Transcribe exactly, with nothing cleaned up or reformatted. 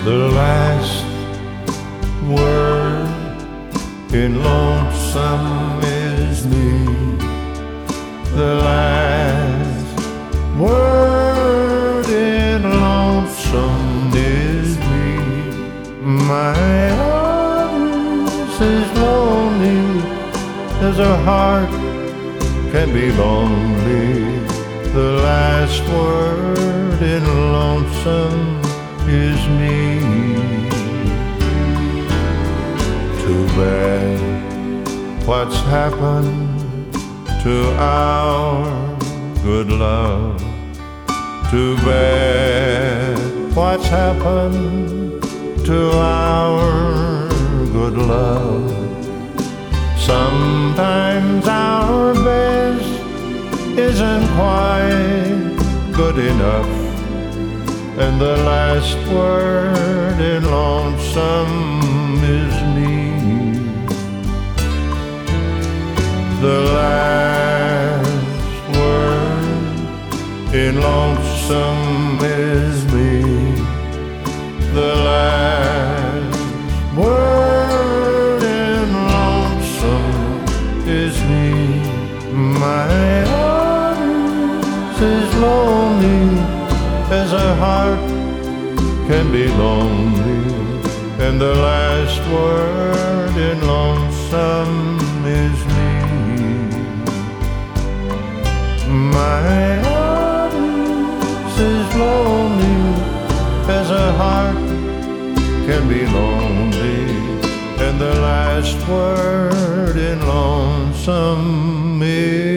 The last word in lonesome is me. The last word in lonesome is me. My heart is lonely as a heart can be lonely. The last word in lonesome is me. Too bad what's happened to our good love. Too bad what's happened to our good love. Sometimes our best isn't quite good enough, and the last word in lonesome is me. The last word in lonesome is me. The last word in lonesome is me. My heart is lonely as a heart can be lonely, and the last word in lonesome is me. My heart is lonely as a heart can be lonely, and the last word in lonesome is